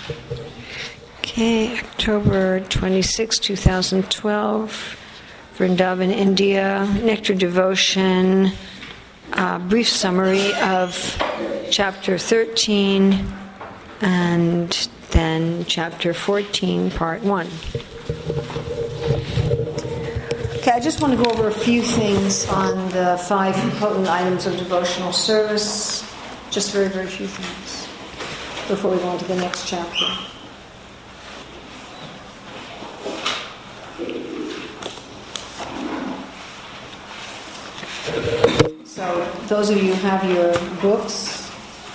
Okay, October 26, 2012, Vrindavan, India, Nectar Devotion, brief summary of Chapter 13, and then Chapter 14, Part 1. Okay, I just want to go over a few things on the 5 potent items of devotional service, just very, very few things, before we go on to the next chapter. So, those of you who have your books,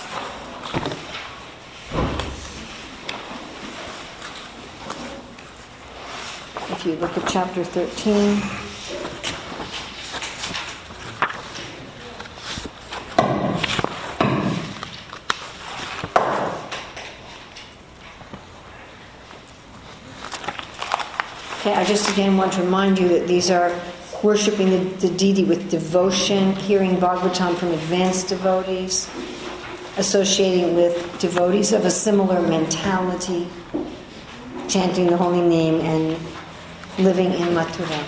if you look at Chapter 13, okay, I just again want to remind you that these are worshipping the deity with devotion, hearing Bhagavatam from advanced devotees, associating with devotees of a similar mentality, chanting the holy name, and living in Mathura.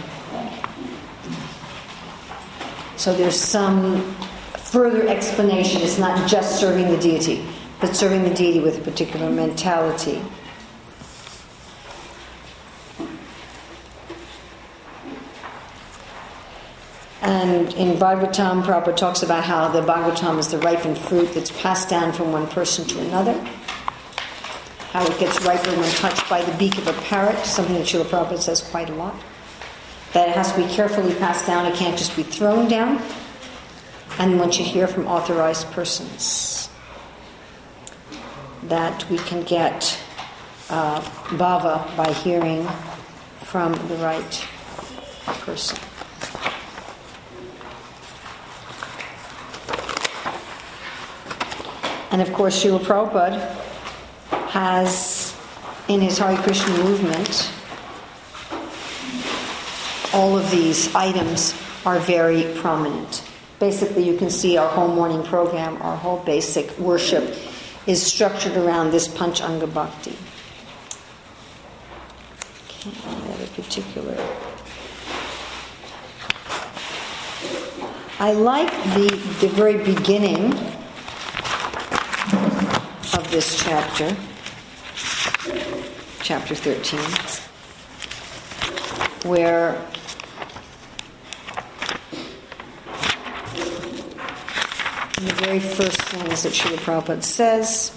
So there's some further explanation. It's not just serving the deity, but serving the deity with a particular mentality. And in Bhagavatam, Prabhupada talks about how the Bhagavatam is the ripened fruit that's passed down from one person to another. How it gets riper when touched by the beak of a parrot, something that Srila Prabhupada says quite a lot. That it has to be carefully passed down, it can't just be thrown down. And once you hear from authorized persons, that we can get bhava by hearing from the right person. And of course, Srila Prabhupada has, in his Hare Krishna movement, all of these items are very prominent. Basically, you can see our whole morning program, our whole basic worship is structured around this Panchanga Bhakti. Okay, any other particular? I like the very beginning of this chapter, chapter 13, where in the very first things that Srila Prabhupada says,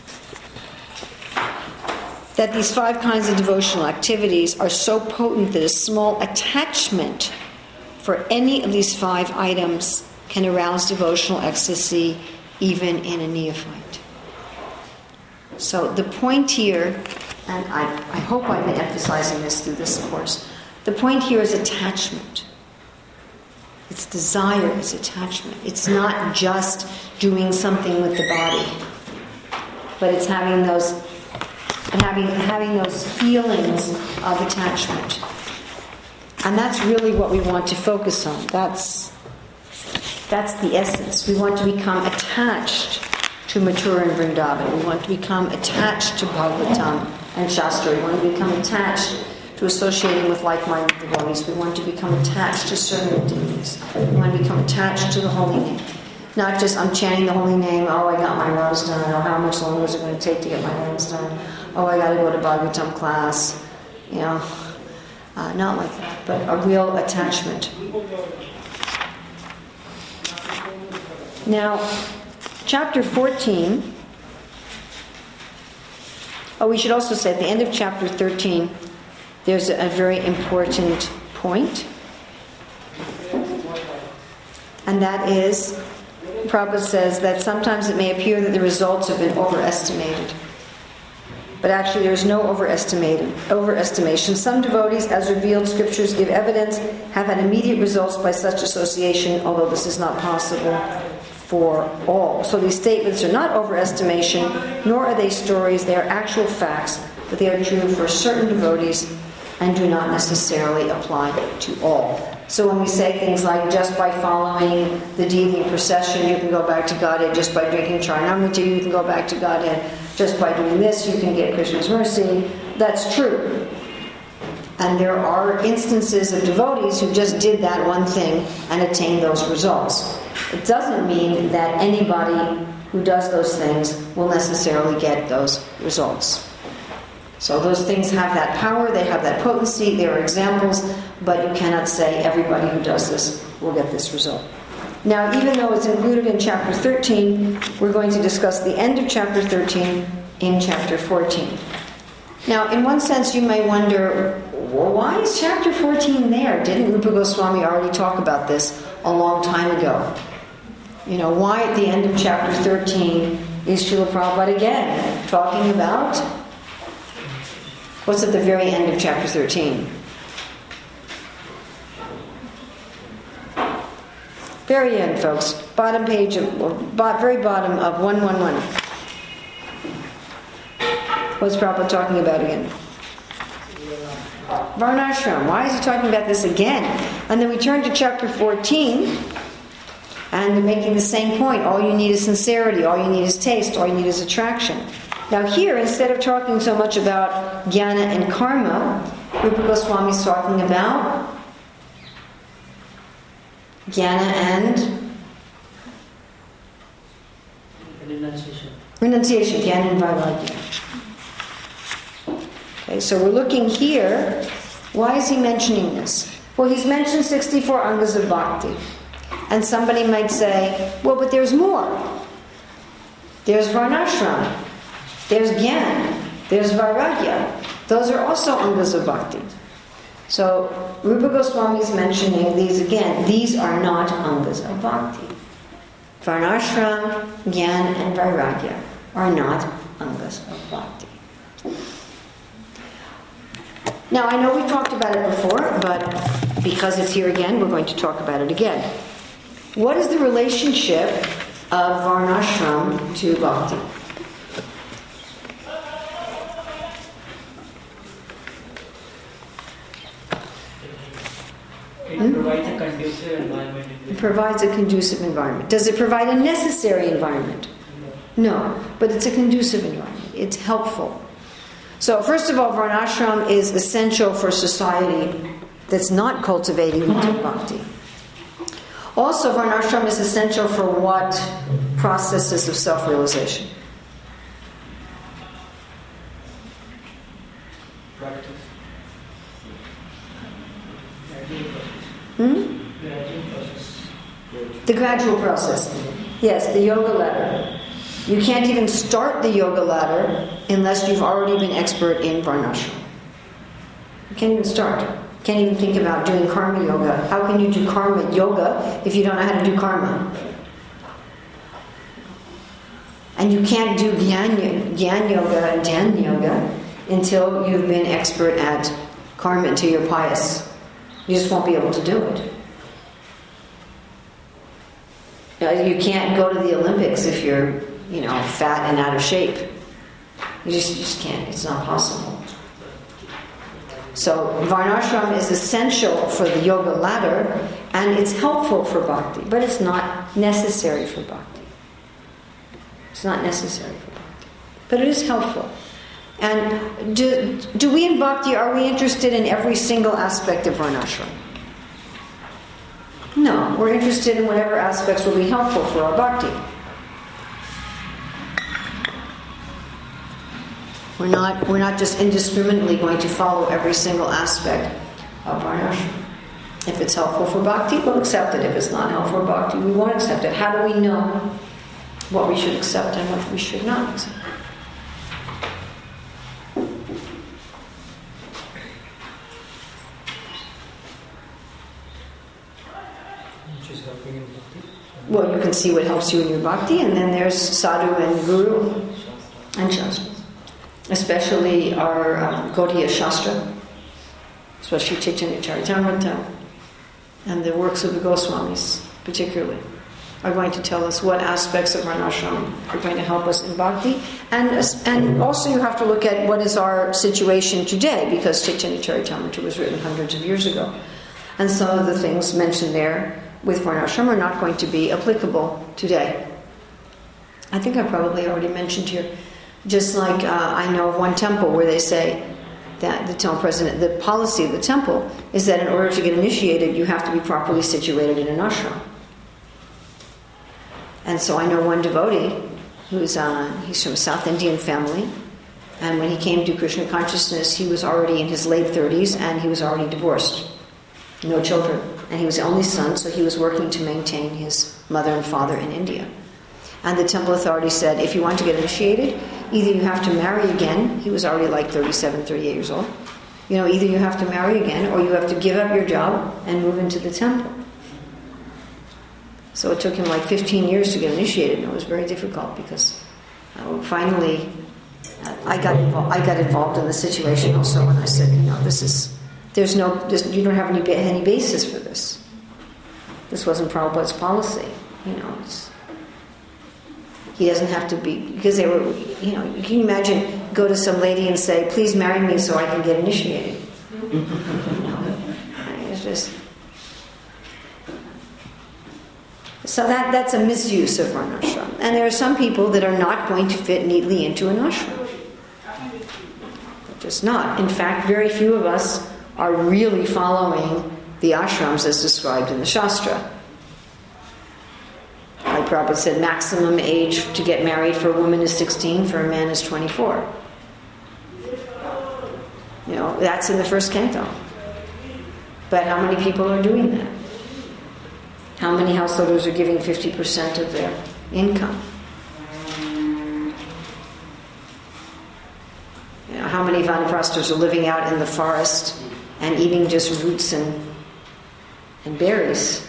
that these 5 kinds of devotional activities are so potent that a small attachment for any of these 5 items can arouse devotional ecstasy even in a neophyte. So the point here, and I hope I've been emphasizing this through this course, the point here is attachment. It's desire, it's attachment. It's not just doing something with the body, but it's having those feelings of attachment. And that's really what we want to focus on. That's the essence. We want to become attached to Mathura and Vrindavan. We want to become attached to Bhagavatam and Shastra. We want to become attached to associating with like-minded devotees. We want to become attached to serving the deities. We want to become attached to the holy name. Not just, I'm chanting the holy name, oh, I got my rose done, or how much longer is it going to take to get my rose done? Oh, I got to go to Bhagavatam class. You know, not like that, but a real attachment. Now, Chapter 14, we should also say at the end of Chapter 13, there's a very important point. And that is, Prabhupada says that sometimes it may appear that the results have been overestimated. But actually there is no overestimation. Some devotees, as revealed scriptures give evidence, have had immediate results by such association, although this is not possible for all. So these statements are not overestimation, nor are they stories, they are actual facts, but they are true for certain devotees and do not necessarily apply to all. So when we say things like, just by following the deity in procession, you can go back to Godhead, just by drinking Charanamrita, you can go back to Godhead, just by doing this you can get Krishna's mercy. That's true. And there are instances of devotees who just did that one thing and attained those results. It doesn't mean that anybody who does those things will necessarily get those results. So those things have that power, they have that potency, there are examples, but you cannot say everybody who does this will get this result. Now, even though it's included in chapter 13, we're going to discuss the end of chapter 13 in chapter 14. Now, in one sense, you may wonder, well, why is chapter 14 there? Didn't Rupa Goswami already talk about this a long time ago? You know, why at the end of chapter 13 is Srila Prabhupada again talking about? What's at the very end of chapter 13? Very end, folks. Bottom page of, very bottom of 111. What's Prabhupada talking about again? Varnashram. Why is he talking about this again? And then we turn to chapter 14, and they're making the same point. All you need is sincerity. All you need is taste. All you need is attraction. Now here, instead of talking so much about jnana and karma, Rupa Goswami is talking about jnana and renunciation, jnana and vairagya. Okay, so we're looking here. Why is he mentioning this? Well, he's mentioned 64 angas of bhakti. And somebody might say, well, but there's more. There's varnashram. There's jnana. There's vairagya. Those are also angas of bhakti. So Rupa Goswami is mentioning these again. These are not angas of bhakti. Varnashram, jnana, and vairagya are not angas of bhakti. Now, I know we've talked about it before, but because it's here again, we're going to talk about it again. What is the relationship of varnashram to bhakti? It provides a conducive environment. It provides a conducive environment. Does it provide a necessary environment? No, but it's a conducive environment. It's helpful. So, first of all, varnashram is essential for society that's not cultivating bhakti. Also, varnashram is essential for what processes of self-realization? Practice. The gradual process. Yes, the yoga ladder. You can't even start the yoga ladder unless you've already been expert in varnashram. You can't even start. You can't even think about doing karma yoga. How can you do karma yoga if you don't know how to do karma? And you can't do jnana yoga and dhyan yoga until you've been expert at karma, until you're pious. You just won't be able to do it. You can't go to the Olympics if you're, fat and out of shape. You just can't. It's not possible. So varnashram is essential for the yoga ladder, and it's helpful for bhakti, but it's not necessary for bhakti. It's not necessary for bhakti, but it is helpful. And do we in bhakti, are we interested in every single aspect of varnashram? No, we're interested in whatever aspects will be helpful for our bhakti. We're not just indiscriminately going to follow every single aspect of varnashram. If it's helpful for bhakti, we'll accept it. If it's not helpful for bhakti, we won't accept it. How do we know what we should accept and what we should not accept? Well, you can see what helps you in your bhakti, and then there's sadhu and guru and shastra. Especially our Gaudiya Shastra, especially Chaitanya Charitamrita, and the works of the Goswamis particularly, are going to tell us what aspects of varnashram are going to help us in bhakti. And also you have to look at what is our situation today, because Chaitanya Charitamrita was written hundreds of years ago. And some of the things mentioned there with varnashram are not going to be applicable today. I think I probably already mentioned here Just like I know of one temple where they say that the temple president, the policy of the temple is that in order to get initiated, you have to be properly situated in an ashram. And so I know one devotee he's from a South Indian family, and when he came to Krishna consciousness, he was already in his late 30s and he was already divorced, no children, and he was the only son, so he was working to maintain his mother and father in India. And the temple authority said, if you want to get initiated, either you have to marry again. He was already like 37, 38 years old. Either you have to marry again or you have to give up your job and move into the temple. So it took him like 15 years to get initiated, and it was very difficult because finally I got involved in the situation also, and I said, you don't have any basis for this. This wasn't Prabhupada's policy. He doesn't have to be, because they were, you can imagine, go to some lady and say, please marry me so I can get initiated. It's just... So that's a misuse of an ashram. And there are some people that are not going to fit neatly into an ashram. They're just not. In fact, very few of us are really following the ashrams as described in the Shastra. Like Prabhupada said, maximum age to get married for a woman is 16, for a man is 24. That's in the first canto. But how many people are doing that? How many householders are giving 50% of their income? How many vanaprasthas are living out in the forest and eating just roots and berries?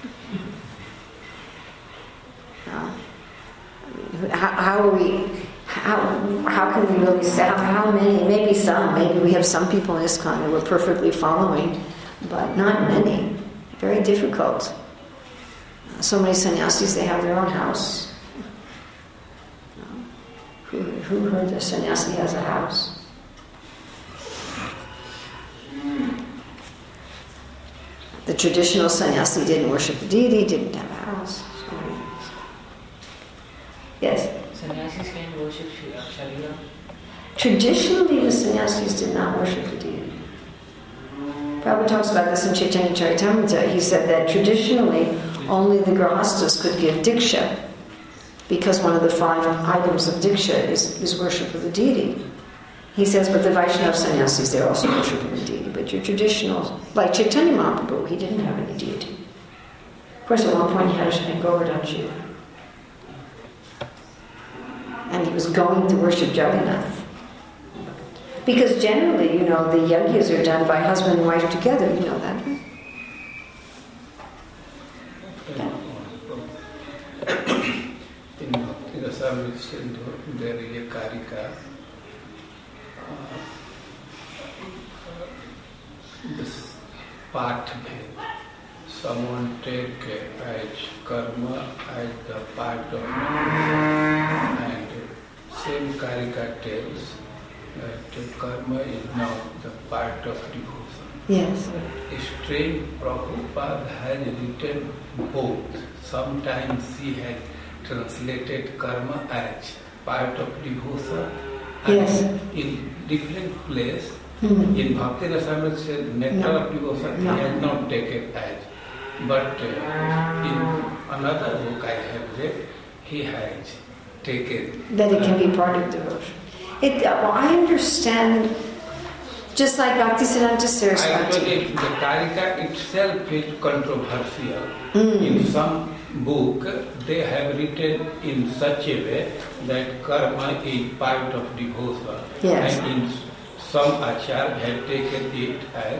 How can we really say how many? Maybe some. Maybe we have some people in ISKCON that we're perfectly following, but not many. Very difficult. So many sannyasis, they have their own house. Who heard the sannyasi has a house? The traditional sannyasi didn't worship the deity, didn't have a house. Yes? Sannyasis can worship Sharira. Traditionally, the sannyasis did not worship the deity. Prabhupada talks about this in Chaitanya Charitamrita. He said that traditionally, only the grahastas could give diksha, because one of the 5 items of diksha is worship of the deity. He says, but the Vaishnava sannyasis, they're also worshiping the deity. But your traditional, like Chaitanya Mahaprabhu, he didn't have any deity. Of course, at one point he had a Govardhan Shiva. And he was going to worship Jagannath. Because generally, the yagyas are done by husband and wife together, you know that, right? In the service, there is a karika. This part someone take as karma as the part of meditation, and same karika tells that karma is now the part of devotion. Yes. Strange Prabhupada has written both. Sometimes he has translated karma as part of devotion. Yes. In different place, in Bhakti Rasamrita said nectar of devotion he has not taken as. But in another book I have read, he has taken. That it can be part of devotion. I understand, just like Bhaktisiddhanta Saraswati. Actually, the karika itself is controversial. In some book, they have written in such a way that karma is part of devotion. Yes. And in some acharya have taken it as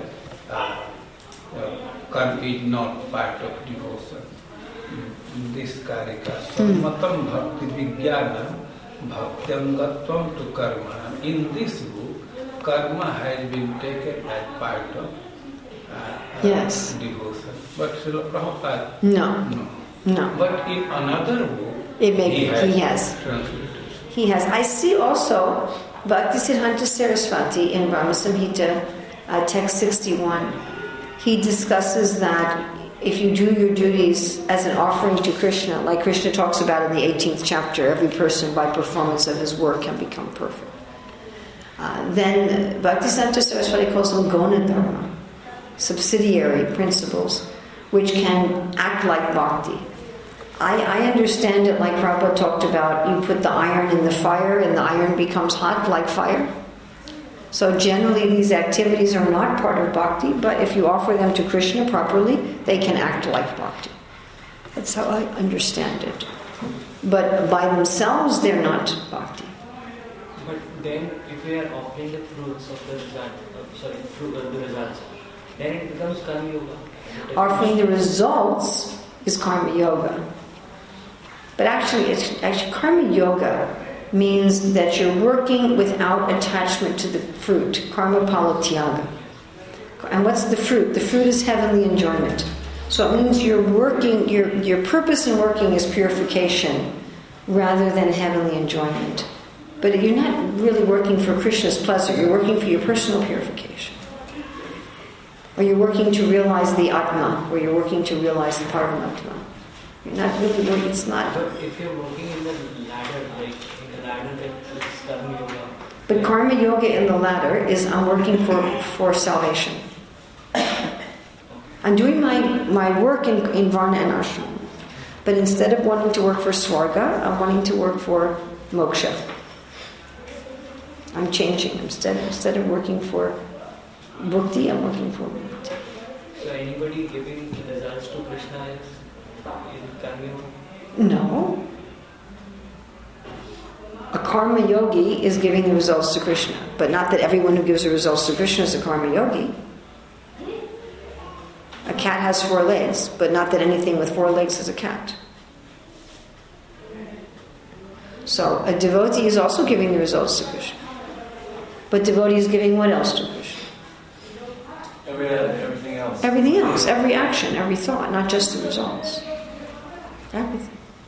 karma is not part of devotion. This karika, Sammatam Bhakti Vijnanam Bhaktangatvam to Karma. In this book, karma has been taken as part of devotion. But Srila Prabhupada, no. But in another book, he has translated. He has. I see also Bhaktisiddhanta Saraswati in Brahma Samhita, text 61. He discusses that if you do your duties as an offering to Krishna, like Krishna talks about in the 18th chapter, every person by performance of his work can become perfect. Then Bhaktisiddhanta Saraswati calls them Gona Dharma, subsidiary principles, which can act like bhakti. I understand it like Prabhupada talked about, you put the iron in the fire and the iron becomes hot like fire. So generally these activities are not part of bhakti, but if you offer them to Krishna properly, they can act like bhakti. That's how I understand it. But by themselves, they're not bhakti. But then, if we are offering the fruits of the result, the results, then it becomes karma yoga. Offering the results is karma yoga. But actually karma yoga means that you're working without attachment to the fruit. Karma pala tyaga. And what's the fruit? The fruit is heavenly enjoyment. So it means you're working, your purpose in working is purification rather than heavenly enjoyment. But you're not really working for Krishna's pleasure, you're working for your personal purification. Or you're working to realize the Atma, or you're working to realize the Paramatma. You're not really working, it's not... But if you're working in the ladder, it's karma yoga. But karma yoga in the ladder is I'm working for salvation. I'm doing my work in Varna and Ashram. But instead of wanting to work for Swarga, I'm wanting to work for Moksha. I'm changing. Instead of working for Bhukti, I'm working for Bhukti. So anybody giving the results to Krishna is in karma yoga? No. A karma yogi is giving the results to Krishna. But not that everyone who gives the results to Krishna is a karma yogi. A cat has 4 legs, but not that anything with 4 legs is a cat. So a devotee is also giving the results to Krishna. But devotee is giving what else to Krishna? Everything else. Everything else, every action, every thought, not just the results. Everything.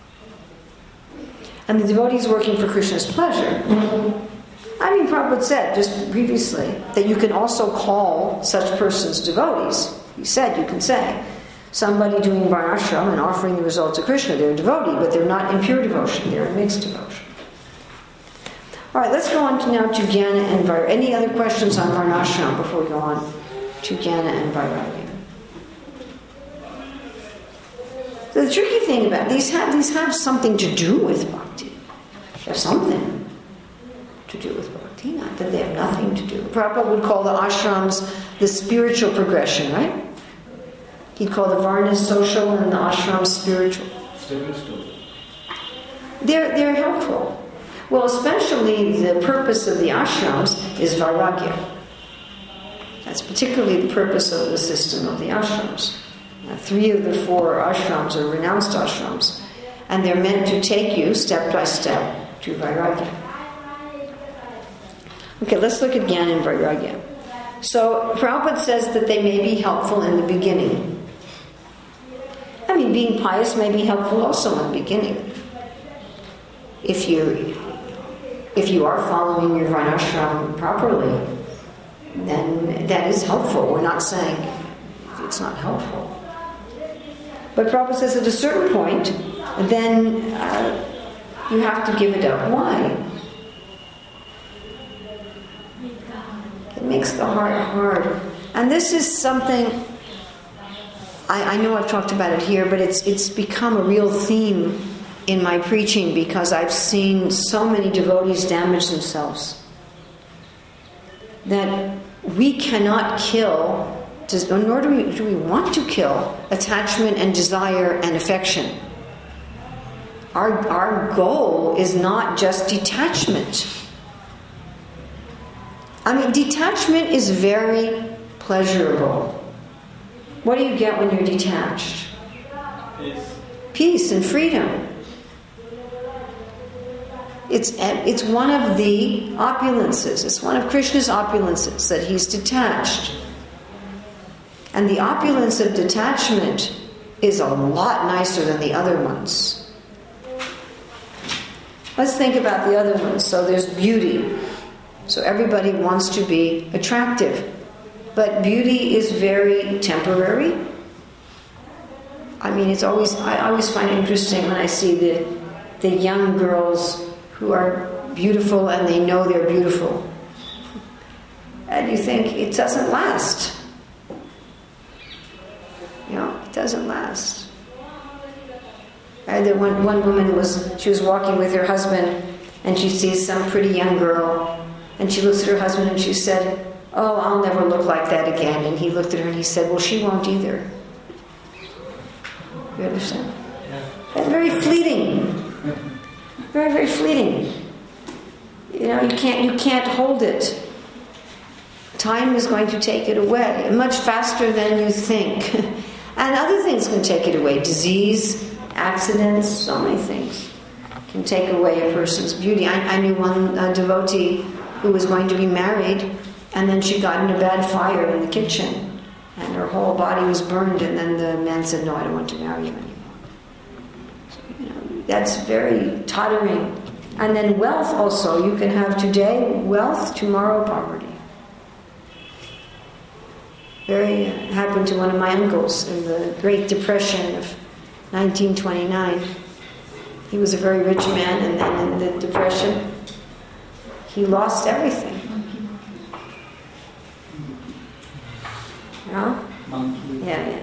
And the devotee is working for Krishna's pleasure. I mean, Prabhupada said just previously that you can also call such persons devotees. He said, you can say, somebody doing varnashram and offering the result to Krishna, they're a devotee, but they're not in pure devotion, they're in mixed devotion. All right, let's go on now to Jnana and Vairagya. Any other questions on varnashram before we go on to Jnana and Vairagya? The tricky thing about these have something to do with bhakti. They have something to do with bhakti, not that they have nothing to do. Prabhupada would call the ashrams the spiritual progression, right? He'd call the varnas social and the ashrams spiritual. They're helpful. Well, especially the purpose of the ashrams is vairagya. That's particularly the purpose of the system of the ashrams. 3 of the 4 ashrams are renounced ashrams, and they're meant to take you step by step to vairagya. Okay, let's look at Jnana and Vairagya. So Prabhupada says that they may be helpful in the beginning. I mean, being pious may be helpful also in the beginning. If you are following your varnashram properly, then that is helpful. We're not saying it's not helpful. But Prabhupada says at a certain point, then you have to give it up. Why? It makes the heart hard. And this is something, I know I've talked about it here, but it's become a real theme in my preaching because I've seen so many devotees damage themselves. That we cannot kill, nor do we want to kill, attachment and desire and affection. Our goal is not just detachment. I mean, detachment is very pleasurable. What do you get when you're detached? Peace and freedom. It's one of the opulences. It's one of Krishna's opulences, that he's detached. And the opulence of detachment is a lot nicer than the other ones. Let's think about the other ones. So there's beauty. So everybody wants to be attractive. But beauty is very temporary. I mean, I always find it interesting when I see the young girls who are beautiful and they know they're beautiful. And you think, it doesn't last. It doesn't last. One woman was walking with her husband, and she sees some pretty young girl, and she looks at her husband and she said, "Oh, I'll never look like that again." And he looked at her and he said, "Well, she won't either." You understand? Yeah. That's very fleeting. Very, very fleeting. You can't hold it. Time is going to take it away much faster than you think. And other things can take it away. Disease, accidents, so many things can take away a person's beauty. I knew one devotee who was going to be married, and then she got in a bad fire in the kitchen, and her whole body was burned, and then the man said, "No, I don't want to marry you anymore." So, that's very tottering. And then wealth also. You can have today wealth, tomorrow poverty. Happened to one of my uncles in the Great Depression of 1929. He was a very rich man, and then in the Depression, he lost everything. Yeah? Yeah.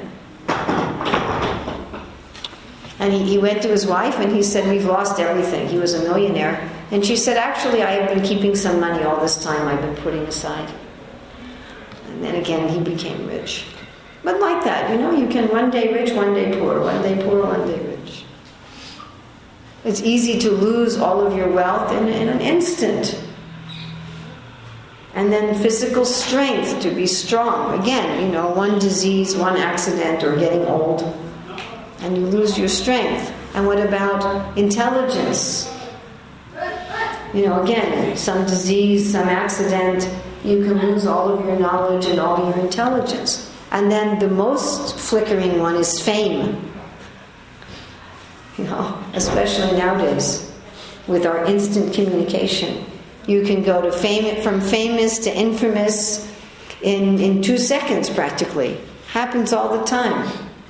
And he went to his wife and he said, "We've lost everything." He was a millionaire. And she said, "Actually, I have been keeping some money all this time I've been putting aside." And then again, he became rich. But like that, you can one day rich, one day poor, one day poor, one day rich. It's easy to lose all of your wealth in an instant. And then physical strength to be strong. Again, one disease, one accident, or getting old, and you lose your strength. And what about intelligence? Again, some disease, some accident, you can lose all of your knowledge and all your intelligence. And then the most flickering one is fame. Especially nowadays, with our instant communication. You can go from famous to infamous in 2 seconds practically. Happens all the time.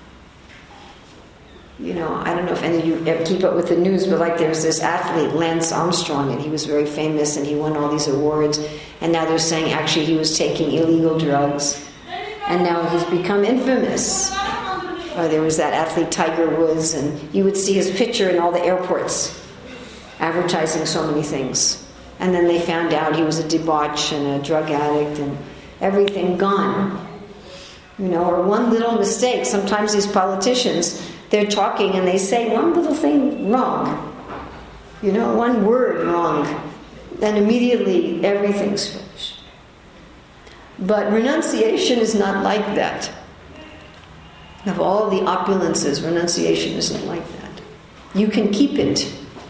I don't know if any of you ever keep up with the news, but like there's this athlete, Lance Armstrong, and he was very famous and he won all these awards, and now they're saying actually he was taking illegal drugs, and now he's become infamous. Or there was that athlete Tiger Woods, and you would see his picture in all the airports advertising so many things. And then they found out he was a debauch and a drug addict and everything gone. Or one little mistake. Sometimes these politicians, they're talking and they say one little thing wrong. One word wrong. Then immediately everything's finished. But renunciation is not like that. Of all the opulences, renunciation isn't like that. You can keep it.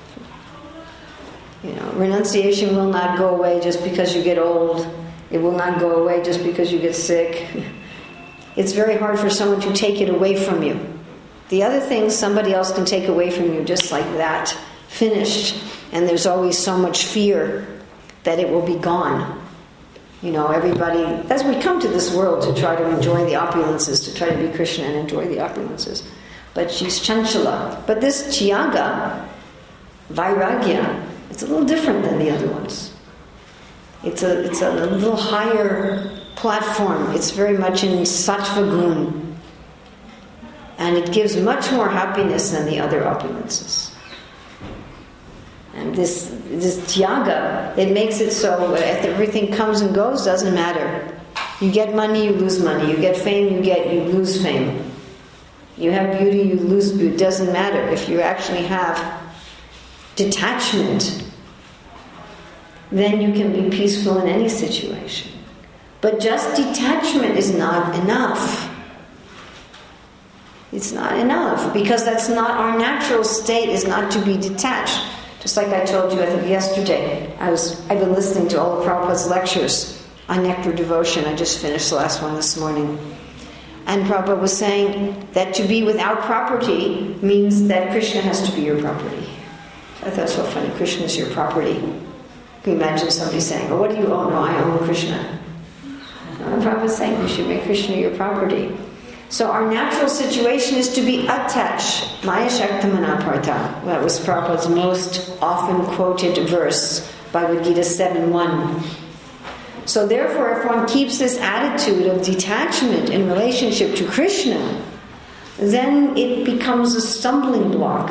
Renunciation will not go away just because you get old. It will not go away just because you get sick. It's very hard for someone to take it away from you. The other things somebody else can take away from you just like that, finished. And there's always so much fear that it will be gone. Everybody, as we come to this world to try to enjoy the opulences, to try to be Krishna and enjoy the opulences. But she's chanchala. But this tyaga, vairagya, it's a little different than the other ones. It's a little higher platform. It's very much in sattva gun. And it gives much more happiness than the other opulences. And this tyaga, it makes it so if everything comes and goes, doesn't matter. You get money, you lose money. You get fame, you lose fame. You have beauty, you lose beauty. It doesn't matter. If you actually have detachment, then you can be peaceful in any situation. But just detachment is not enough. It's not enough, because that's not our natural state, is not to be detached. Just like I told you, I think yesterday, I've been listening to all of Prabhupada's lectures on nectar devotion. I just finished the last one this morning. And Prabhupada was saying that to be without property means that Krishna has to be your property. I thought it was so funny, Krishna is your property. Can you imagine somebody saying, "Oh, what do you own?" "No, I own Krishna." Prabhupada was saying you should make Krishna your property. So our natural situation is to be attached. Maya Shaktamana Partha. That was Prabhupada's most often quoted verse, Bhagavad Gita 7.1. So therefore, if one keeps this attitude of detachment in relationship to Krishna, then it becomes a stumbling block.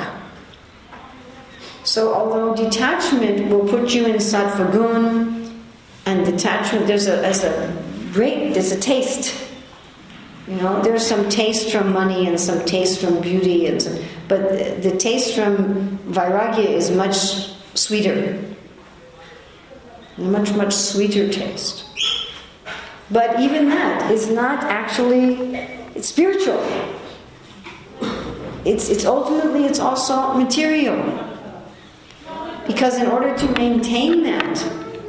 So although detachment will put you in sattva gun, and detachment, there's a taste. You know, there's some taste from money and some taste from beauty, but the taste from vairagya is much sweeter. Much, much sweeter taste. But even that is not actually, it's spiritual. It's ultimately, it's also material. Because in order to maintain that,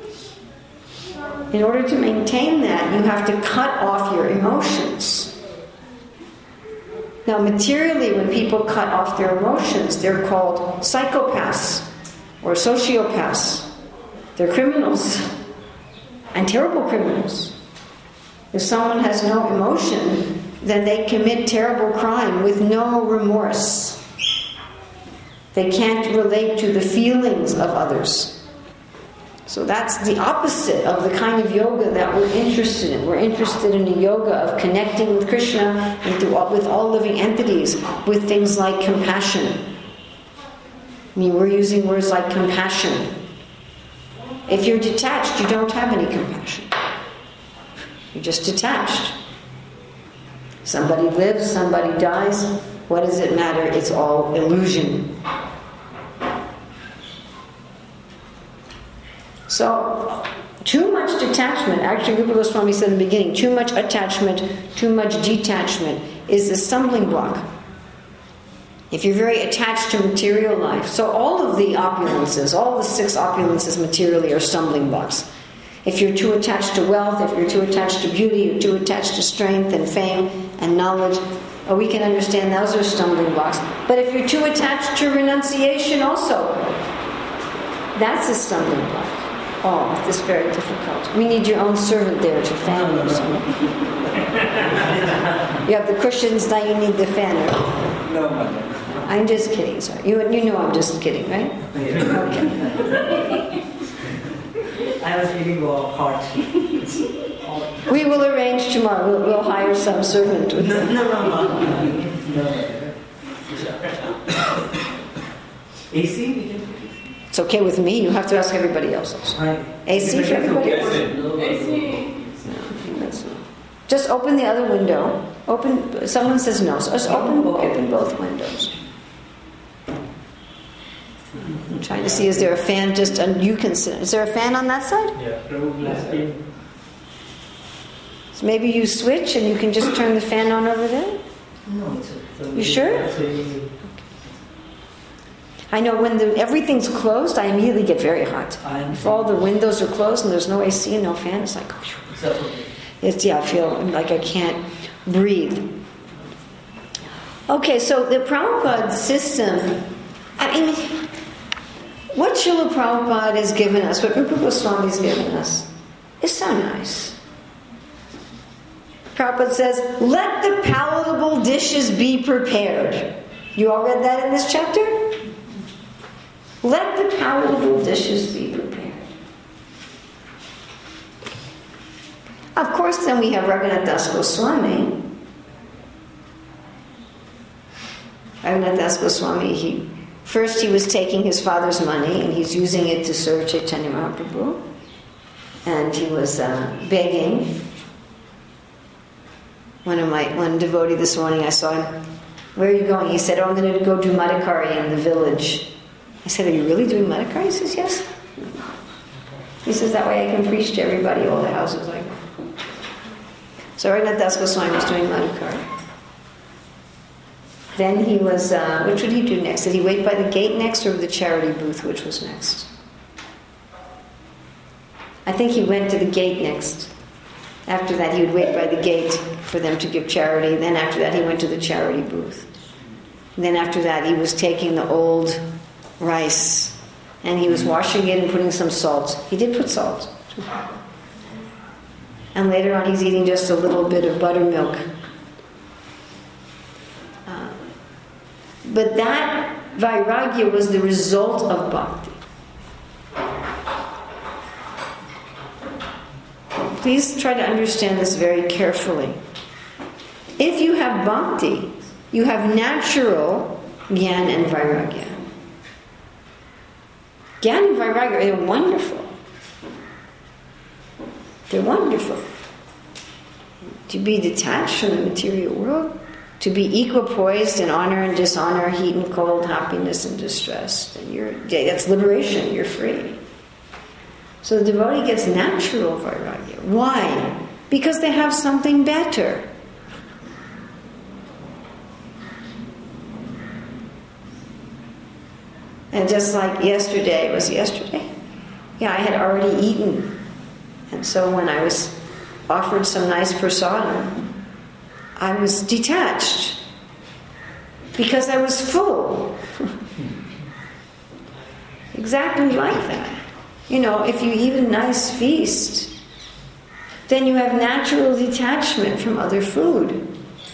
you have to cut off your emotions. Now, materially, when people cut off their emotions, they're called psychopaths or sociopaths. They're criminals, and terrible criminals. If someone has no emotion, then they commit terrible crime with no remorse. They can't relate to the feelings of others. So that's the opposite of the kind of yoga that we're interested in. We're interested in a yoga of connecting with Krishna and with all living entities, with things like compassion. I mean, we're using words like compassion. If you're detached, you don't have any compassion. You're just detached. Somebody lives, somebody dies. What does it matter? It's all illusion. So, too much detachment, actually Rupa Goswami said in the beginning, too much attachment, too much detachment is a stumbling block. If you're very attached to material life, so all of the opulences, all the 6 opulences materially are stumbling blocks. If you're too attached to wealth, if you're too attached to beauty, you're too attached to strength and fame and knowledge, we can understand those are stumbling blocks. But if you're too attached to renunciation also, that's a stumbling block. Oh, this is very difficult. We need your own servant there to fan you. You have the cushions, now you need the fanner. No, Mother. I'm just kidding, sorry. You know I'm just kidding, right? Okay. I was feeling hot. We will arrange tomorrow. We'll hire some servant. No. AC? We can. It's okay with me. You have to ask everybody else. AC for everybody? AC. Just open the other window. Open. Someone says no. So just open both windows. I'm trying to see, is there a fan just on, you can sit. Is there a fan on that side? Yeah. So maybe you switch and you can just turn the fan on over there? No, You sure? I know when everything's closed, I immediately get very hot. If all the windows are closed and there's no AC and no fan, it's like, I feel like I can't breathe. Okay, so the Prabhupada system, what Srila Prabhupada has given us, what Rupa Goswami has given us, is so nice. Prabhupada says, let the palatable dishes be prepared. You all read that in this chapter? Let the palatable dishes be prepared. Of course, then we have Raghunath Das Goswami. Raghunath Das Goswami, he was taking his father's money and he's using it to serve Chaitanya Mahaprabhu. And he was begging. One devotee this morning, I saw him, where are you going? He said, I'm going to go do Madhukari in the village. I said, are you really doing Madhukari? He says, yes. He says, that way I can preach to everybody, all the houses like that. So Raghunath Das Goswami was doing Madhukari. Then he was, which would he do next? Did he wait by the gate next or the charity booth, which was next? I think he went to the gate next. After that, he would wait by the gate for them to give charity. Then after that, he went to the charity booth. And then after that, he was taking the old rice and he was washing it and putting some salt. He did put salt. And later on, he's eating just a little bit of buttermilk. But that vairagya was the result of bhakti. Please try to understand this very carefully. If you have bhakti, you have natural jnana and vairagya. Jnana and vairagya, they're wonderful. They're wonderful. To be detached from the material world, to be equipoised in honor and dishonor, heat and cold, happiness and distress. And that's liberation, you're free. So the devotee gets natural vairagya. Why? Because they have something better. And just like yesterday, was yesterday? Yeah, I had already eaten. And so when I was offered some nice prasadam, I was detached. Because I was full. Exactly like that. You know, if you eat a nice feast, then you have natural detachment from other food.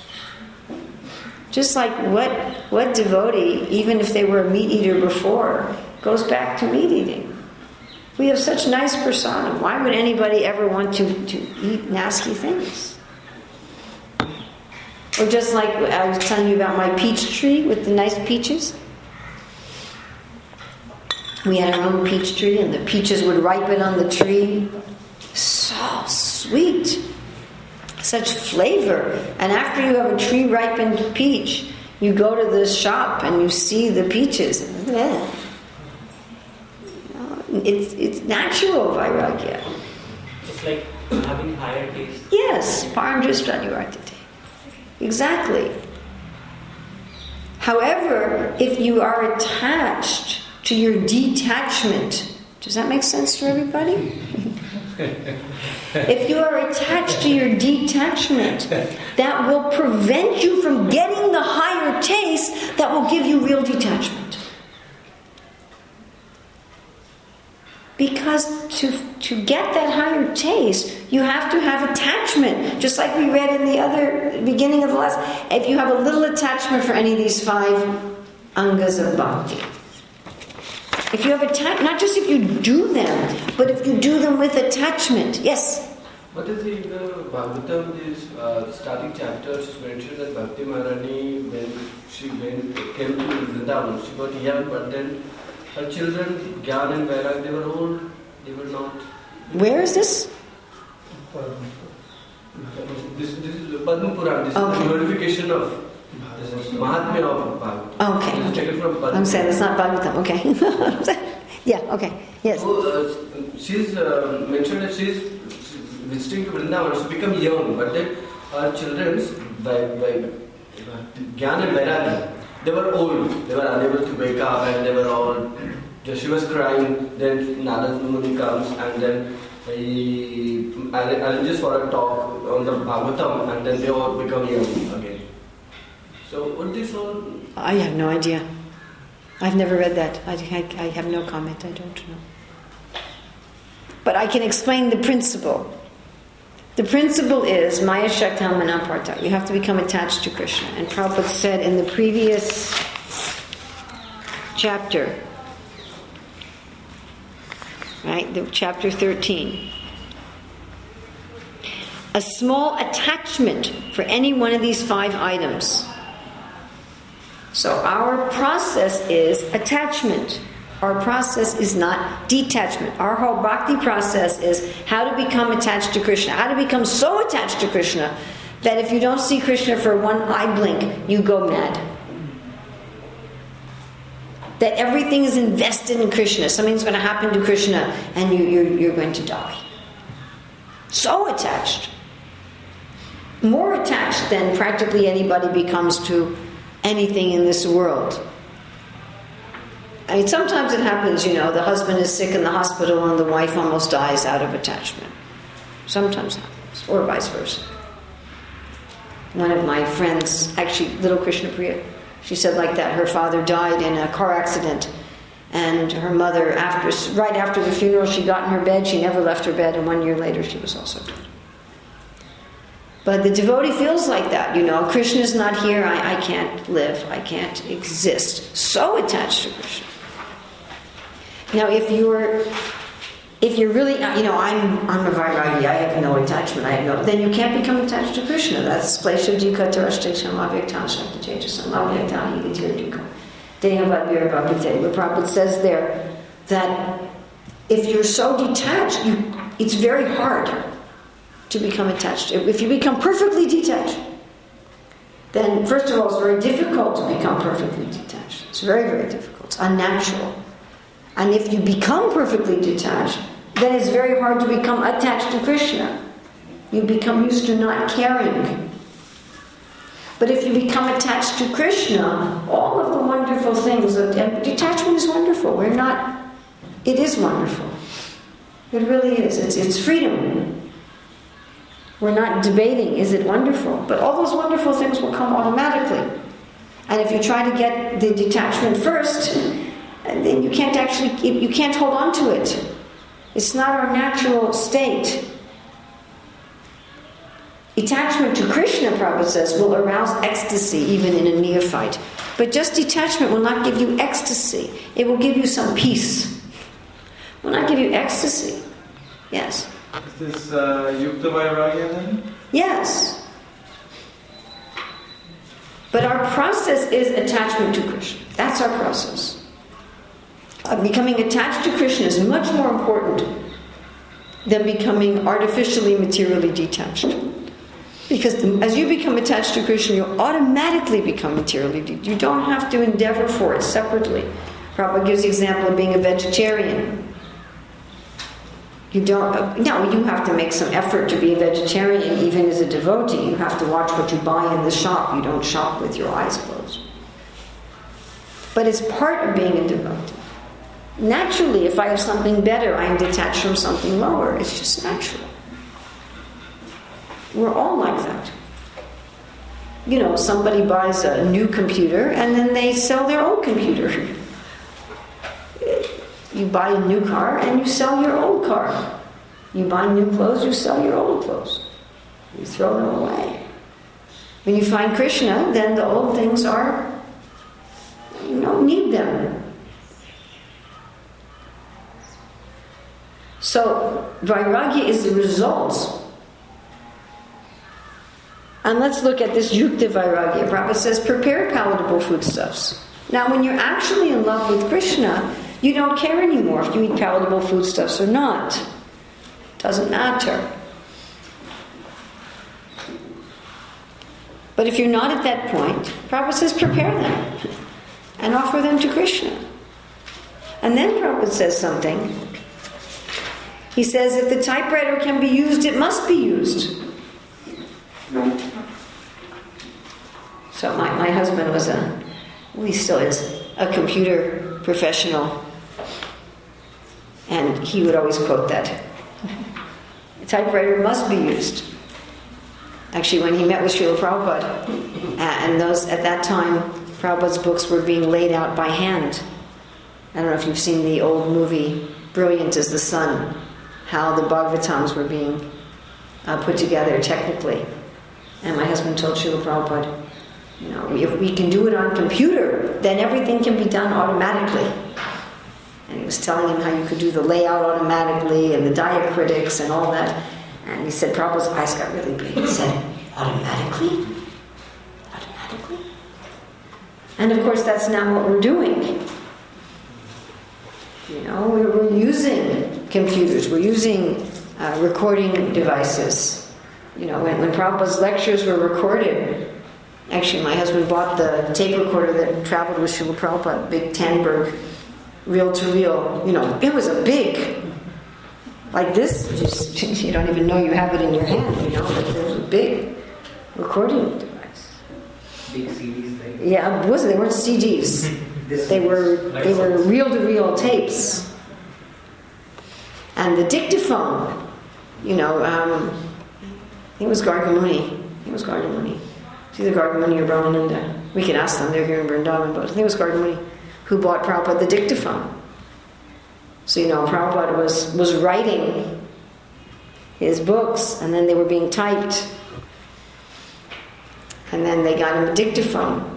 Just like what devotee, even if they were a meat eater before, goes back to meat eating. We have such nice prasadam. Why would anybody ever want to eat nasty things? Or just like I was telling you about my peach tree with the nice peaches. We had our own peach tree and the peaches would ripen on the tree. So sweet. Such flavor. And after you have a tree ripened peach, you go to the shop and you see the peaches. It's natural vairagya. It's like having higher taste. Yes, paramdristanuvartate. Exactly. However, if you are attached to your detachment, does that make sense to everybody? If you are attached to your detachment, that will prevent you from getting the higher taste that will give you real detachment. Because to get that higher taste, you have to have attachment. Just like we read in the other beginning of the last. If you have a little attachment for any of these 5 angas of bhakti. If you have attachment, not just if you do them, but if you do them with attachment. Yes? What is in the Bhagavatam, these starting chapters mentioned that Bhakti Maharani, when she came to Vrindavan, she got young, but then her children, Gyan and Vairag, they were old, they were not. Where is this? This is Padma Puran, this is the glorification of Mahatmya of Bhagavatam. Okay. It's taken from Padma. I'm saying it's not Bhagavatam, okay. Yeah, okay, yes. So she's mentioned that she's visiting to Vrindavan, she become young, but then her children, by Gyan and Vairag, they were old, they were unable to wake up and they were all, she was crying, then Narad Muni comes and then he arranges for a talk on the Bhagavatam and then they all become young again. So what this all? I have no idea. I've never read that. I have no comment, I don't know. But I can explain the principle. The principle is Maya Shaktam Manaparta. You have to become attached to Krishna. And Prabhupada said in the previous chapter, right, the chapter 13, a small attachment for any one of these 5 items. So our process is attachment. Our process is not detachment. Our whole bhakti process is how to become attached to Krishna. How to become so attached to Krishna that if you don't see Krishna for one eye blink, you go mad. That everything is invested in Krishna. Something's going to happen to Krishna and you're going to die. So attached. More attached than practically anybody becomes to anything in this world. I mean, sometimes it happens, the husband is sick in the hospital and the wife almost dies out of attachment. Sometimes happens, or vice versa. One of my friends, actually, little Krishna Priya, she said like that, her father died in a car accident, and her mother, right after the funeral, she got in her bed, she never left her bed, and 1 year later she was also dead. But the devotee feels like that, Krishna's not here, I can't live, I can't exist. So attached to Krishna. Now if you're really, I'm a Vairagi, I have no attachment, then you can't become attached to Krishna. That's Pleshadika Tarashtesham Avyaktan Shaktajasam Avyaktan Yigatirika. Dehavadvira Bhakti. The Prabhupada says there that if you're so detached, it's very hard to become attached. If you become perfectly detached, then first of all, it's very difficult to become perfectly detached. It's very, very difficult. It's unnatural. And if you become perfectly detached, then it's very hard to become attached to Krishna. You become used to not caring. But if you become attached to Krishna, all of the wonderful things, and detachment is wonderful. It is wonderful. It really is. It's freedom. We're not debating, is it wonderful? But all those wonderful things will come automatically. And if you try to get the detachment first, then you can't hold on to it. It's not our natural state. Attachment to Krishna, Prabhupada says, will arouse ecstasy even in a neophyte. But just detachment will not give you ecstasy. It will give you some peace. It will not give you ecstasy. Yes. Is this Yukta Vairagya then? Yes. But our process is attachment to Krishna. That's our process. Becoming attached to Krishna is much more important than becoming artificially, materially detached. Because as you become attached to Krishna, you automatically become materially detached. You don't have to endeavor for it separately. Prabhupada gives the example of being a vegetarian. You have to make some effort to be a vegetarian, even as a devotee. You have to watch what you buy in the shop. You don't shop with your eyes closed. But it's part of being a devotee. Naturally, if I have something better, I am detached from something lower. It's just natural. We're all like that. Somebody buys a new computer and then they sell their old computer. You buy a new car and you sell your old car. You buy new clothes, you sell your old clothes. You throw them away. When you find Krishna, then the old things you don't need them. So, Vairagya is the result. And let's look at this Yukta Vairagya. Prabhupada says, prepare palatable foodstuffs. Now, when you're actually in love with Krishna, you don't care anymore if you eat palatable foodstuffs or not. It doesn't matter. But if you're not at that point, Prabhupada says, prepare them and offer them to Krishna. And then Prabhupada says something. He says, if the typewriter can be used, it must be used. So my husband was he still is, a computer professional. And he would always quote that. The typewriter must be used. Actually, when he met with Srila Prabhupada, and at that time, Prabhupada's books were being laid out by hand. I don't know if you've seen the old movie, Brilliant as the Sun, how the Bhagavatams were being put together technically. And my husband told Srila Prabhupada, if we can do it on computer, then everything can be done automatically. And he was telling him how you could do the layout automatically and the diacritics and all that. And he said, Prabhupada's eyes got really big. He said, automatically? Automatically? And of course, that's now what we're doing. We're using computers. We're using recording devices. When Prabhupada's lectures were recorded, actually my husband bought the tape recorder that traveled with Srila Prabhupada, big Tandberg, reel-to-reel. It was a big, like this, you don't even know you have it in your hand, but it was a big recording device. Big CDs, right? Yeah, they weren't CDs. They were reel-to-reel tapes. And the dictaphone, I think it was Gargamuni. It's either Gargamuni or Brahmananda. We can ask them, they're here in Vrindavan, but I think it was Gargamuni who bought Prabhupada the dictaphone. So, Prabhupada was writing his books, and then they were being typed, And then they got him a dictaphone.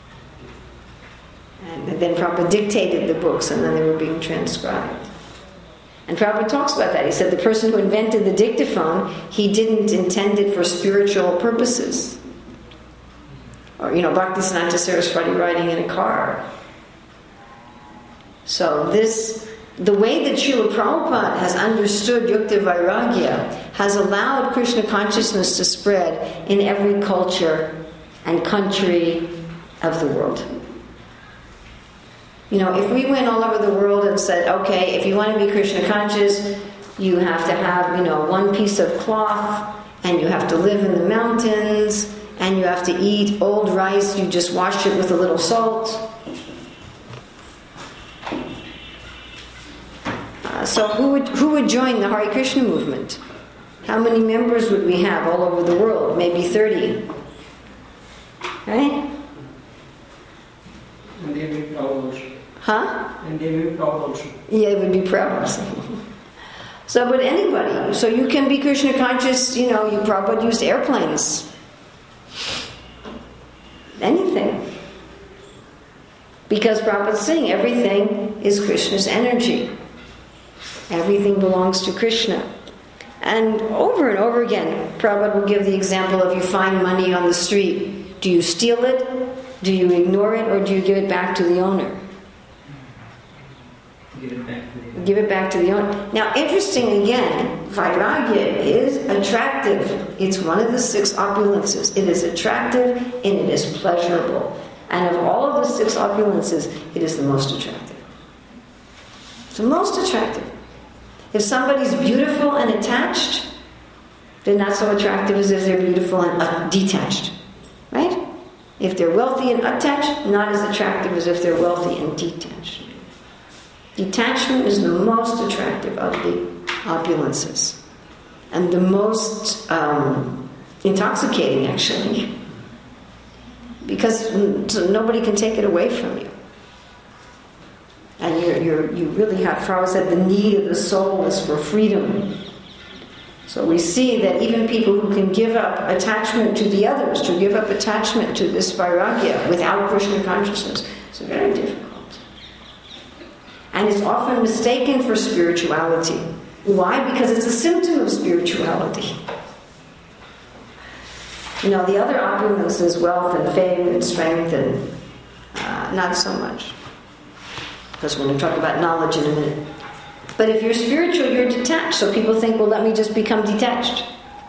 And then Prabhupada dictated the books, and then they were being transcribed. And Prabhupada talks about that. He said the person who invented the dictaphone, he didn't intend it for spiritual purposes. Or, Bhaktisiddhanta Saraswati riding in a car. So the way that Srila Prabhupada has understood Yukta Vairagya has allowed Krishna consciousness to spread in every culture and country of the world. If we went all over the world and said, okay, if you want to be Krishna conscious, you have to have, one piece of cloth, and you have to live in the mountains, and you have to eat old rice, you just wash it with a little salt. So who would join the Hare Krishna movement? How many members would we have all over the world? Maybe 30. Right? And they will be proud also. Huh? And they will be proud also. Yeah, it would be proud also. So, but anybody. So you can be Krishna conscious, you Prabhupada used airplanes. Anything. Because Prabhupada's saying everything is Krishna's energy. Everything belongs to Krishna. And over again, Prabhupada will give the example of you find money on the street. Do you steal it? Do you ignore it? Or do you give it back to the owner? Give it back to the owner. Now, interesting again, Vairagya is attractive. It's one of the 6 opulences. It is attractive and it is pleasurable. And of all of the 6 opulences, it is the most attractive. It's the most attractive. If somebody's beautiful and attached, they're not so attractive as if they're beautiful and detached. Right? If they're wealthy and attached, not as attractive as if they're wealthy and detached. Detachment is the most attractive of the opulences. And the most intoxicating, actually. Because nobody can take it away from you. And you really have, Prabhupada said, the need of the soul is for freedom. So we see that even people who can give up attachment to the others, to give up attachment to this Vairagya without Krishna consciousness, it's very difficult. And it's often mistaken for spirituality. Why? Because it's a symptom of spirituality. The other opulences, wealth and fame and strength, and not so much. Because we're going to talk about knowledge in a minute. But if you're spiritual, you're detached. So people think, well, let me just become detached.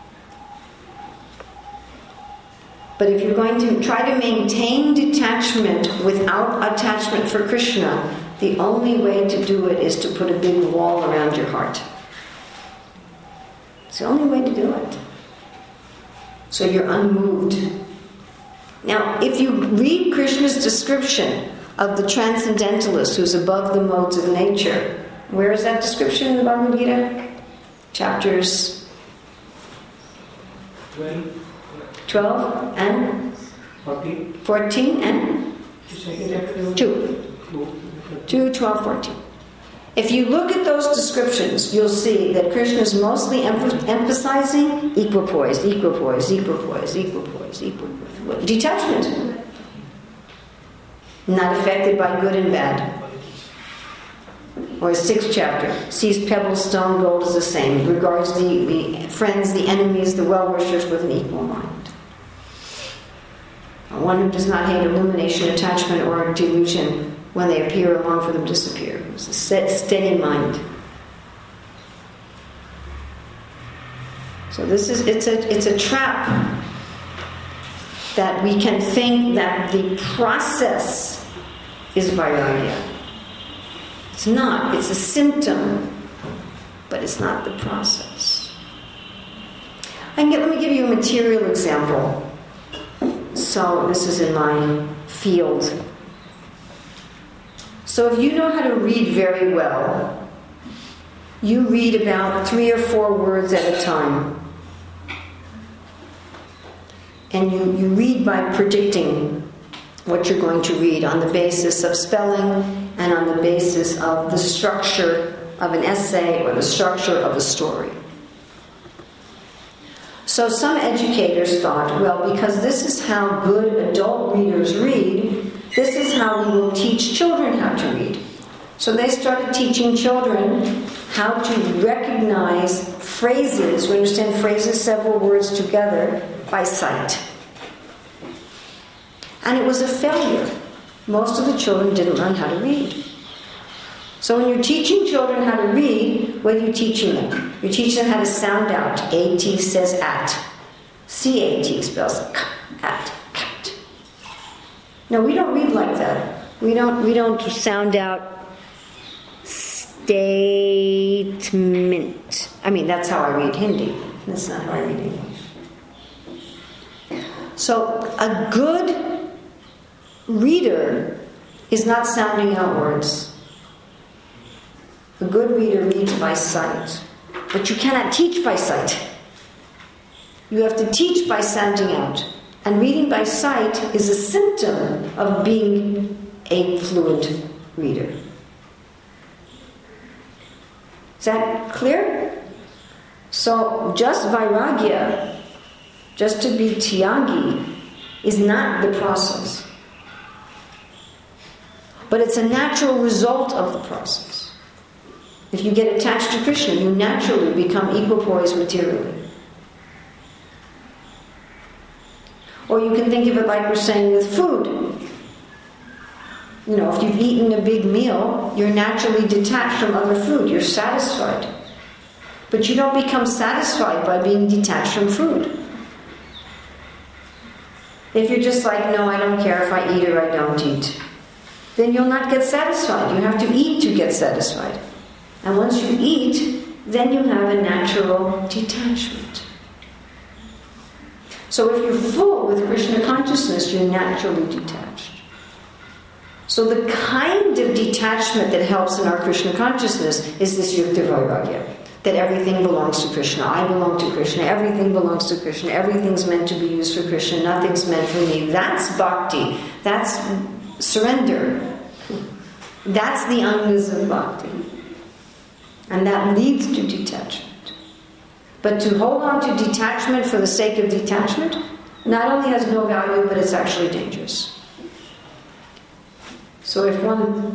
But if you're going to try to maintain detachment without attachment for Krishna, the only way to do it is to put a big wall around your heart. It's the only way to do it. So you're unmoved. Now, if you read Krishna's description of the transcendentalist who's above the modes of nature, where is that description in the Bhagavad Gita? Chapters 12 and 14 and 2, 12, 14. If you look at those descriptions, you'll see that Krishna is mostly emphasizing equipoise, equipoise, equipoise, equipoise, equipoise. Detachment. Not affected by good and bad. Or 6th chapter, sees pebbles, stone, gold is the same. Regards the friends, the enemies, the well-wishers with an equal mind. One who does not hate illumination, attachment, or delusion. When they appear or long for them disappear. It's a steady mind. So it's a trap that we can think that the process is vairagya. It's not. It's a symptom, but it's not the process. Let me give you a material example. So this is in my field. So if you know how to read very well, you read about 3 or 4 words at a time. And you read by predicting what you're going to read on the basis of spelling and on the basis of the structure of an essay or the structure of a story. So some educators thought, well, because this is how good adult readers read, this is how we will teach children how to read. So they started teaching children how to recognize phrases, we understand phrases, several words together, by sight. And it was a failure. Most of the children didn't learn how to read. So when you're teaching children how to read, what are you teaching them? You're teaching them how to sound out. A-T says at. C-A-T spells at, cat. No, we don't read like that. We don't sound out statement. I mean, that's how I read Hindi. That's not how I read English. So a good reader is not sounding out words. A good reader reads by sight. But you cannot teach by sight. You have to teach by sounding out. And reading by sight is a symptom of being a fluent reader. Is that clear? So just vairagya, just to be tyagi, is not the process. But it's a natural result of the process. If you get attached to Krishna, you naturally become equipoised materially. Or you can think of it like we're saying with food. You know, if you've eaten a big meal, you're naturally detached from other food. You're satisfied. But you don't become satisfied by being detached from food. If you're just like, no, I don't care if I eat or I don't eat, then you'll not get satisfied. You have to eat to get satisfied. And once you eat, then you have a natural detachment. So if you're full with Krishna consciousness, you're naturally detached. So the kind of detachment that helps in our Krishna consciousness is this yukta vairagya, that everything belongs to Krishna. I belong to Krishna. Everything belongs to Krishna. Everything's meant to be used for Krishna. Nothing's meant for me. That's bhakti. That's surrender. That's the angas of bhakti. And that leads to detachment. But to hold on to detachment for the sake of detachment not only has no value, but it's actually dangerous. So if one...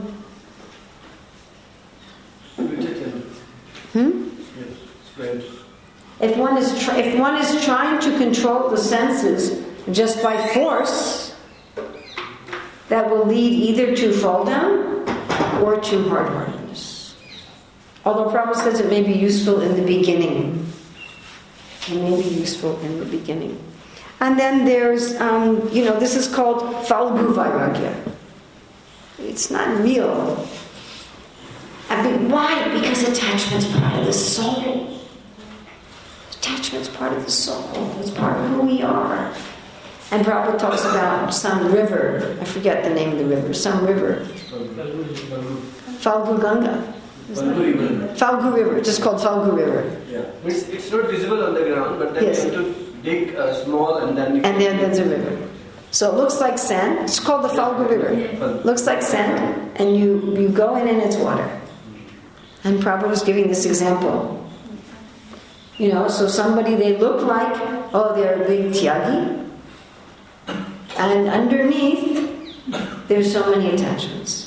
If one is trying to control the senses just by force, that will lead either to fall down or to hard-heartedness. Although Prabhupada says it may be useful in the beginning. It may be useful in the beginning. And then there's, this is called Falgu Vairagya. It's not real. Why? Because attachment's part of the soul. Attachment's part of the soul. It's part of who we are. And Prabhupada talks about some river. I forget the name of the river. Some river. Falgu Ganga. Falgu River. Just called Falgu River. Yeah. It's not visible on the ground, but then yes. you have to dig small and then... And then there's a river. So it looks like sand. It's called the Falgu River. Looks like sand. And you go in and it's water. And Prabhupada was giving this example. So somebody, they look like, they're a big tyagi. And underneath, there's so many attachments.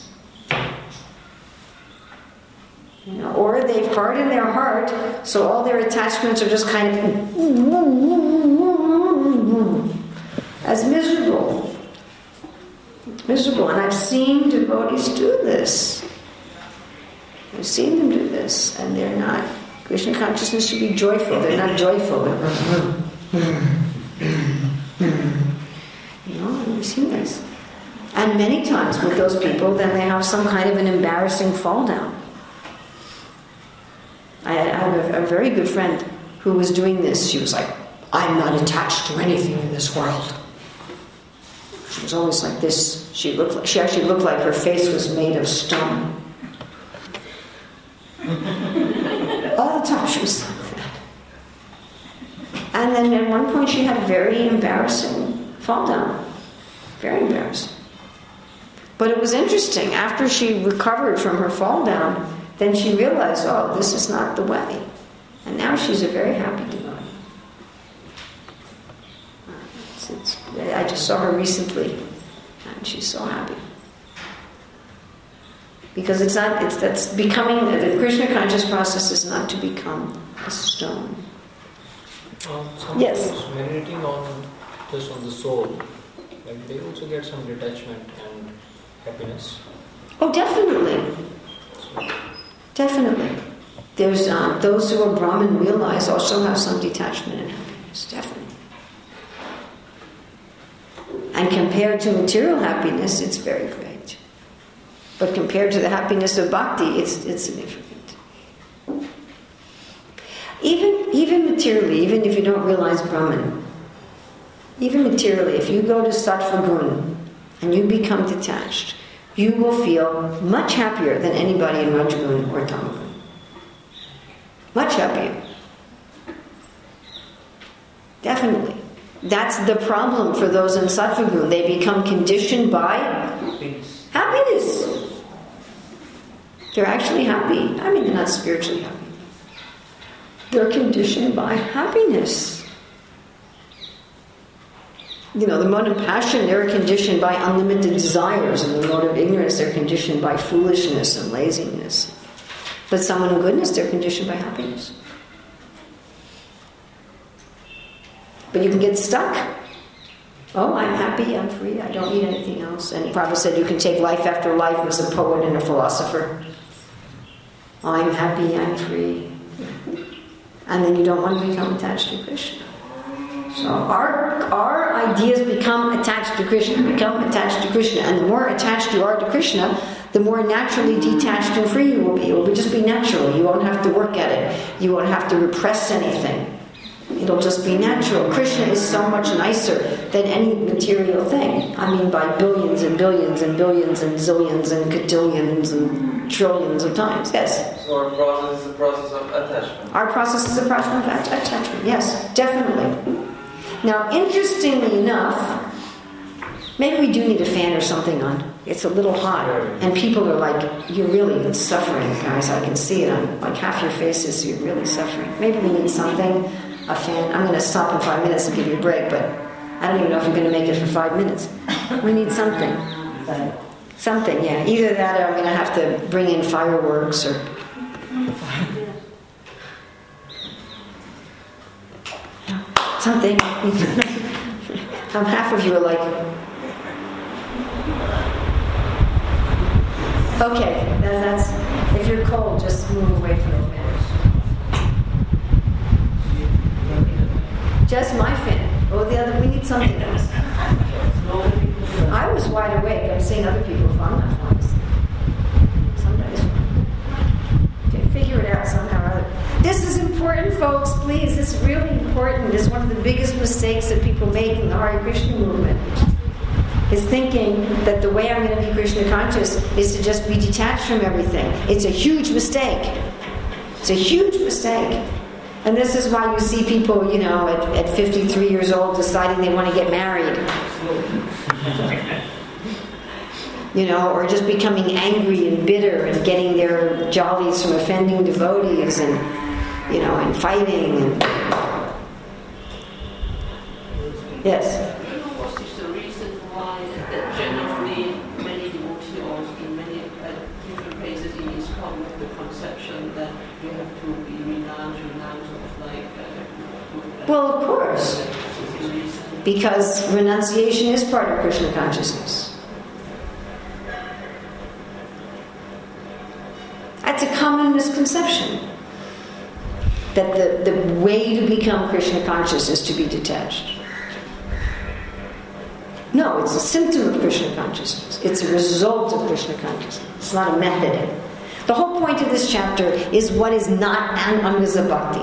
Or they've hardened their heart, so all their attachments are just kind of as miserable. And I've seen devotees do this. I've seen them do this, and they're not. Krishna consciousness should be joyful. They're not joyful. We've seen this. And many times with those people, then they have some kind of an embarrassing fall down. I have a very good friend who was doing this. She was like, I'm not attached to anything in this world. She was always like this. She actually looked like her face was made of stone. All the time she was like that. And then at one point she had a very embarrassing fall down. Very embarrassing. But it was interesting. After she recovered from her fall down, then she realized, this is not the way. And now she's a very happy devotee. I just saw her recently, and she's so happy. Because that's becoming, the Krishna conscious process is not to become a stone. Someone Yes. who's meditating on just on the soul, like they also get some detachment and happiness. Oh, definitely. Definitely. There's those who are Brahman realize also have some detachment and happiness, definitely. And compared to material happiness, it's very great. But compared to the happiness of bhakti, it's significant. Even materially, even if you don't realize Brahman, even materially, if you go to Sattva Gun and you become detached, you will feel much happier than anybody in Rajagun or Tamagun. Much happier. Definitely. That's the problem for those in Sattva Gun. They become conditioned by happiness. They're actually happy. I mean, they're not spiritually happy. They're conditioned by happiness. The mode of passion, they're conditioned by unlimited desires, and the mode of ignorance, they're conditioned by foolishness and laziness. But someone in goodness, they're conditioned by happiness. But you can get stuck. Oh, I'm happy, I'm free, I don't need anything else. And Prabhupada said you can take life after life as a poet and a philosopher. I'm happy, I'm free. And then you don't want to become attached to Krishna. So our ideas become attached to Krishna, and the more attached you are to Krishna, the more naturally detached and free you will be. It will just be natural. You won't have to work at it. You won't have to repress anything. It'll just be natural. Krishna is so much nicer than any material thing. I mean, by billions and billions and billions and zillions and cotillions and trillions of times. Yes? So our process is a process of attachment. Our process is a process of attachment. Yes, definitely. Now, interestingly enough, maybe we do need a fan or something on. It's a little hot. And people are like, you're really suffering, guys. I can see it on like half your faces. You're really suffering. Maybe we need something, a fan. I'm going to stop in 5 minutes and give you a break, but I don't even know if you're going to make it for 5 minutes. We need something. Something, yeah. Either that or I'm going to have to bring in fireworks or... something. Half of you are like... Okay, that's... If you're cold, just move away from the fan. Just my fan. Oh, the other, we need something else. I was wide awake. I'm seeing other people fall. I'm not falling asleep. Somebody's falling. Okay, figure it out somehow or other. This is important, folks. Please, it's really important. It's one of the biggest mistakes that people make in the Hare Krishna movement. Is thinking that the way I'm going to be Krishna conscious is to just be detached from everything. It's a huge mistake. It's a huge mistake. And this is why you see people, at 53 years old deciding they want to get married. Or just becoming angry and bitter and getting their jollies from offending devotees and fighting. And... Yes? What is the reason why that generally many devotees in many different places in ISKCON have the conception that you have to be renounced of like... Well, of course. Because renunciation is part of Krishna consciousness. That's a common misconception. That the way to become Krishna conscious is to be detached. No, it's a symptom of Krishna consciousness. It's a result of Krishna consciousness. It's not a method. The whole point of this chapter is what is not an Angasa Bhakti.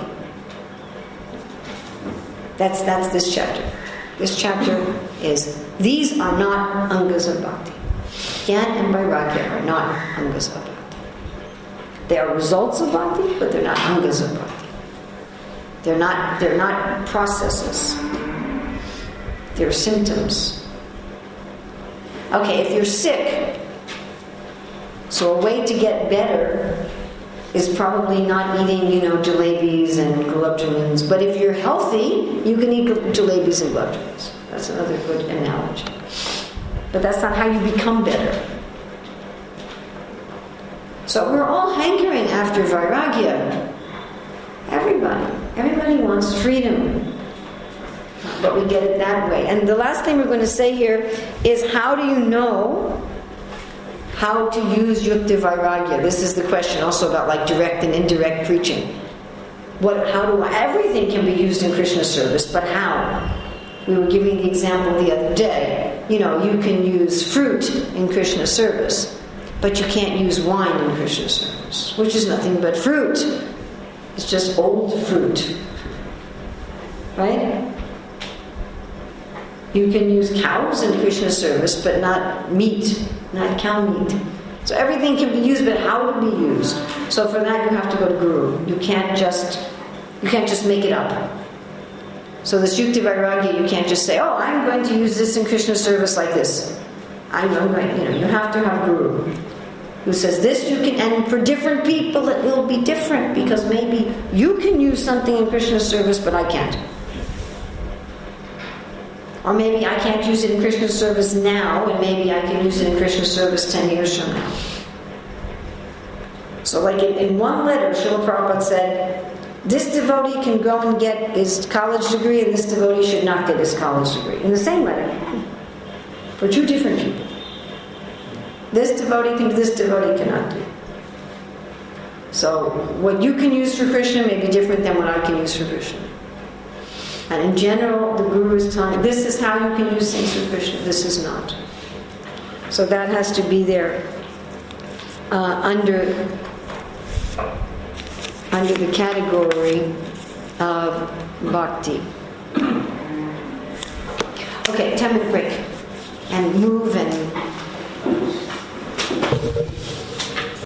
That's this chapter. This chapter is, these are not Angasa Bhakti. Gyan and Vairagya are not Angasa Bhakti. They are results of Bhakti, but they're not Angasa Bhakti. They're not processes. They're symptoms. Okay, if you're sick, so a way to get better is probably not eating, jalebis and gulab jamuns. But if you're healthy, you can eat jalebis and gulab jamuns. That's another good analogy. But that's not how you become better. So we're all hankering after vairagya. Everybody wants freedom. But we get it that way. And the last thing we're going to say here is, how do you know how to use yukta vairagya? This is the question also about like direct and indirect preaching. Everything can be used in Krishna service, but how? We were giving the example the other day. You can use fruit in Krishna service, but you can't use wine in Krishna service, which is nothing but fruit. It's just old fruit. Right? You can use cows in Krishna service, but not meat, not cow meat. So everything can be used, but how to be used? So for that you have to go to Guru. You can't just make it up. So this Yukta Vairagya, you can't just say, oh, I'm going to use this in Krishna service like this. I'm going, you have to have Guru who says this you can, and for different people it will be different, because maybe you can use something in Krishna service, but I can't. Or maybe I can't use it in Krishna service now, and maybe I can use it in Krishna service 10 years from now. So like in one letter, Srila Prabhupada said, this devotee can go and get his college degree, and this devotee should not get his college degree. In the same letter. For two different people. This devotee can do, this devotee cannot do. So what you can use for Krishna may be different than what I can use for Krishna. And in general, the Guru is telling, this is how you can use things for Krishna, this is not. So that has to be there under the category of bhakti. Okay, 10-minute break. And move and